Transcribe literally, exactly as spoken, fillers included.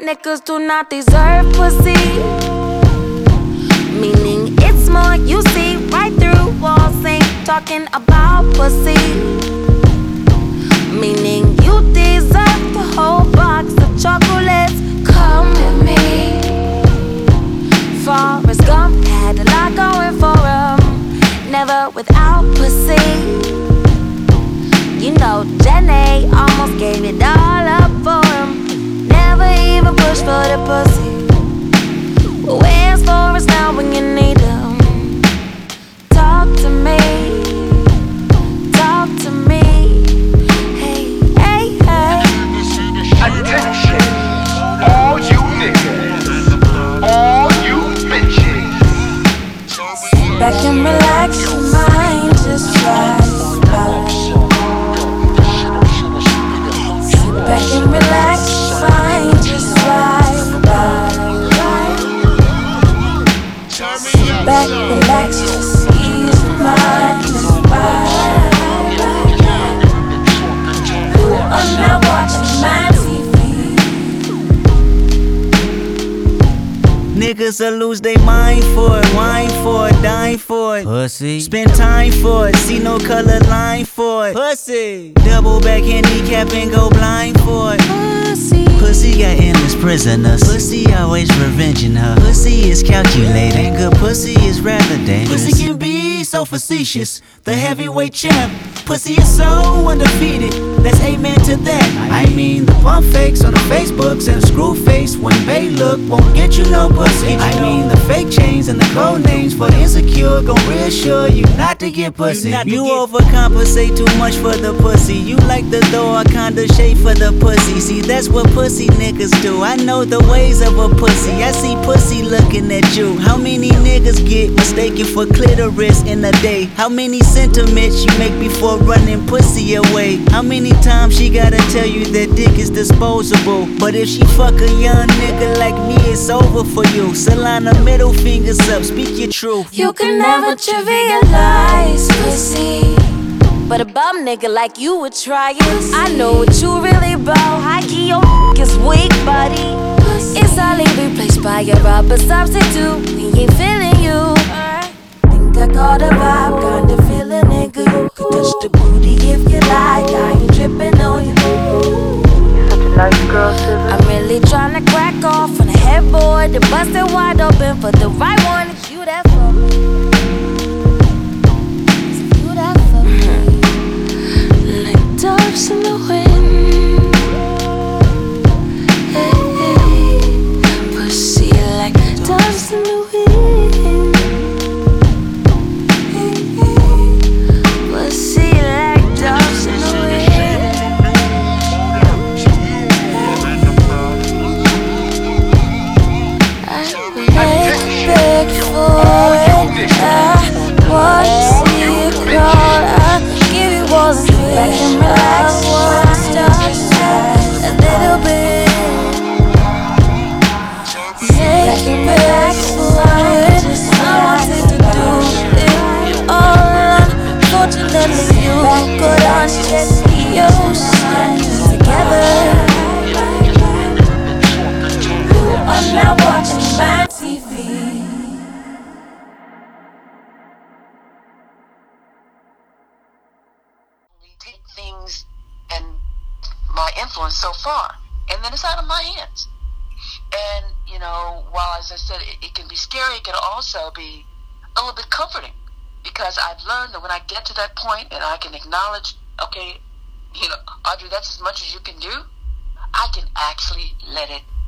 niggas do not deserve pussy. Meaning it's more you see right through walls, ain't talking about pussy. Meaning you deserve the whole box of chocolates. Come with me. Forrest Gump had a lot going for him, never without pussy. You know Jenny almost gave it all up for him, never even pushed for the pussy. Where's Forrest now when you need him? Talk to me, talk to me. Hey, hey, hey. Attention, all you niggas, all you bitches. Sit back and relax your mind, just right by. Sit back and relax your mind, just right by. Sit back, relax, just ease your mind and ride. You are now watching my T V. Niggas will lose they mind for it, wine for it, dine for it. Pussy. Spend time for it, see no color line for it. Pussy. Double back handicap and go blind for it. Pussy. Pussy got endless prisoners. Pussy always revenging her. Pussy is calculating. Good pussy is rather dangerous. Pussy can be so facetious. The heavyweight champ. Pussy is so undefeated. Let's amen to that. I mean the pump fakes on the Facebooks and the screw face when they look won't get you no pussy. I mean the fake chains and the code names for the insecure gon' reassure you not to get pussy. You overcompensate too much for the pussy. You like the door I kinda shade for the pussy. See that's what pussy niggas do. I know the ways of a pussy. I see pussy looking at you. How many niggas get mistaken for clitoris in a day? How many sentiments you make before running pussy away? How many times she gotta tell you that dick is disposable? But if she fuck a young nigga like me, it's over for you. Salina, middle fingers up, speak your truth. You can never trivialize pussy, but a bum nigga like you would try it. I know what you really about. High key, your is weak, buddy. It's only replaced by a rubber substitute. We ain't feeling you. Think I caught a vibe, kinda feeling it good. You could touch the booty if you like. I ain't tripping on you. You're such a nice girl, Scissor. I'm really trying to crack off on the headboard and bust it wide open for the right one. It's you that for me. It's you that for me. Like doves in the wind. Hey, hey. Pussy like doves in the wind. Hey, hey. Pussy like doves in the wind. Beg for it, I want to see it crawl. I give you all the things I want to start a little bit. Make it back for it. I wanted to do it all. Unfortunately, you could understand your skin together. You are now watching my T V. Take things and my influence so far, and then it's out of my hands. And you know, while as I said, it, it can be scary, it can also be a little bit comforting, because I've learned that when I get to that point and I can acknowledge, okay, you know, Audrey, that's as much as you can do, I can actually let it